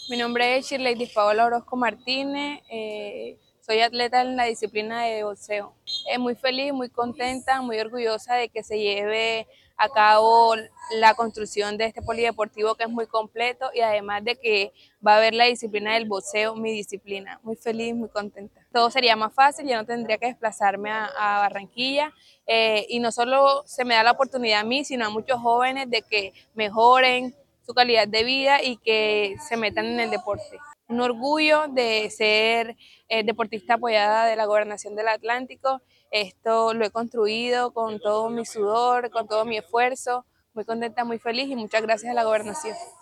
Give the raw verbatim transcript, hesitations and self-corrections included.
Mi nombre es Shirley Paola Orozco Martínez, eh, soy atleta en la disciplina de boxeo. Eh, muy feliz, muy contenta, muy orgullosa de que se lleve a cabo la construcción de este polideportivo que es muy completo y además de que va a haber la disciplina del boxeo, mi disciplina. Muy feliz, muy contenta. Todo sería más fácil, ya no tendría que desplazarme a, a Barranquilla eh, y no solo se me da la oportunidad a mí, sino a muchos jóvenes de que mejoren su calidad de vida y que se metan en el deporte. Un orgullo de ser eh, deportista apoyada de la Gobernación del Atlántico. Esto lo he construido con todo mi sudor, con todo mi esfuerzo. Muy contenta, muy feliz y muchas gracias a la Gobernación.